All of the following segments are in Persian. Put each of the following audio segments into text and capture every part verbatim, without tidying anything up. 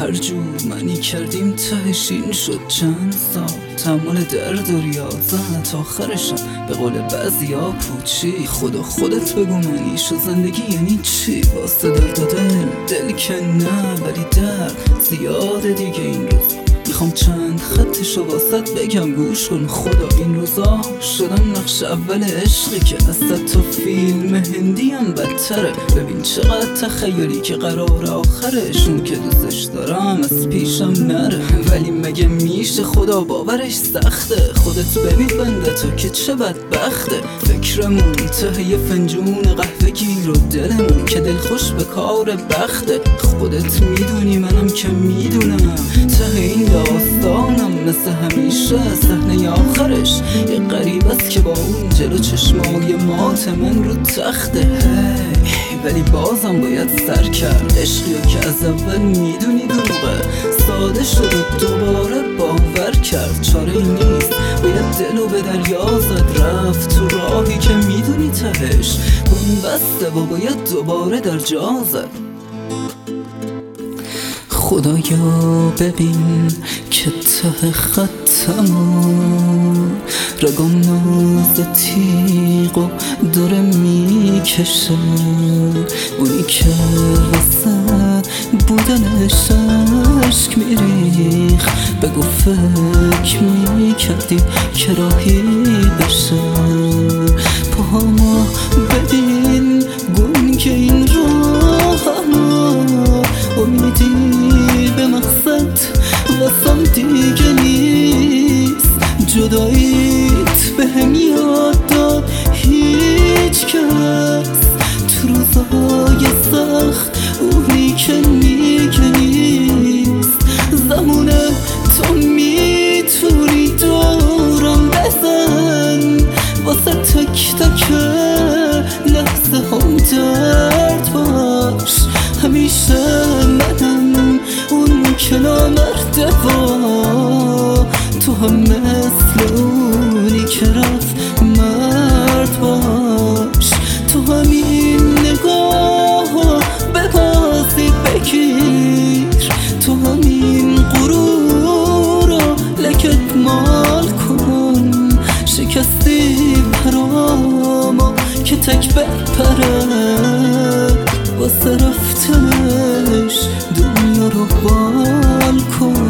هر جور منی کردیم تهش این شد چند سال تحمل درد و ریاضت آخرشم به قول بعضیا پوچی. خدا خودت بگو منیش و زندگی یعنی چی؟ واسه درد و دل دل که نه ولی درد زیاده دیگه این روز. میخوام چند خطشو واسط بگم گوش کن خدا. این روزا شدم نقش اول عشقی که از تا فیلم هندی هم بدتره. ببین چقدر تخیلی که قرار آخرشون که دوستش دارم از پیشم نره. ولی مگه میشه خدا باورش سخته؟ خودت ببین بنده تو که چه بدبخته. فکرمون ته یه فنجون قهوه گیر و دلمون که دل خوش به کار بخته. خودت میدونی منم که میدونم ته این داستانم مثل همیشه صحنه آخرش یه غریب است که با اون جلو چشمای مات من رو تخته. هی ولی بازم باید سر کرد عشقیو که از اول میدونی دروغه. ساده شد و دوباره باور کرد چاره ای نیست. باید دلو به دریا زد رفت تو راهی که میدونی تهش اون بسته و باید دوباره در جا زد. خدایا ببین که ته خطمو رگام ناز تیغ و داره میکشه. اونی که واسه بودنش عشق میریخ بگو فکر میکردی که راهی بشه. پاهامو ببین گنگ این راهمو امیدی به مقصد واسم دیگه نیست. جداییت به هم یاد داد هیچ کس تو روزهای سخت اونی که میگه نیست. زمونه تو میتونی دورم بزن واسه تک تک لحظه هم درد باش. همیشه منم اون که نامرده با تو هم مثل اونی که رفت مرد باش. تو همین نگاه به بازی بگیر تو همین غرور لکت مال کن. شکستی پرامو که تک بپره واسه رفتنش دنیا رو بال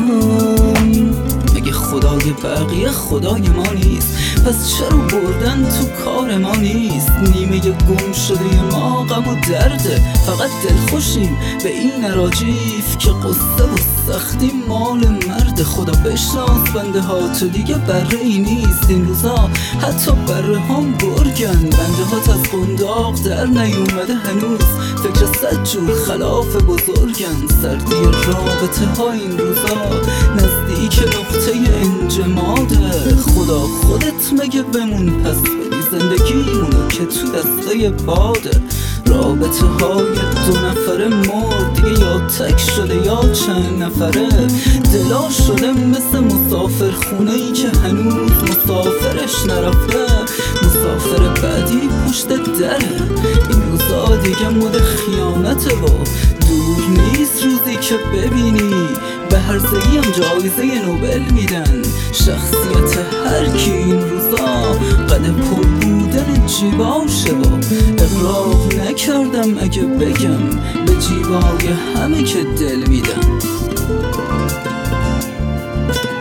کن. مگه خدای بقیه خدای ما نیست؟ پس چرا بردن تو کار ما نیست؟ نیمه گم شده ما غم و درده فقط دل خوشیم به این اراجیف که قصه و سختی مال مرد. خدا بشناس بنده ها تو دیگه بره ای نیست. این روزا حتی بره هم برگن بنده هات از قنداق در نیومده هنوز. فکر صد جور خلاف بزرگن. سردی رابطه ها این روزا نزدیک نقطه انجماده. خدا خودت مگه بمون پس بدی زندگیمونو که تو دسته باده. رابطه های دو نفره مرد دیگه یا تک شده یا چند نفره. دلا شده مثل مسافر خونه ای که هنوز مسافرش نرفته. مسافر بعدی پشت دره. این روزا دیگه مود خیانته و دور نیست روزی که ببینی به هر زهی هم جایزه نوبل میدن. شخصیت هر کی این روزا قد پر بودن جیباشه و اقراق نکردم اگه بگم به جیبای همه که دل میدن.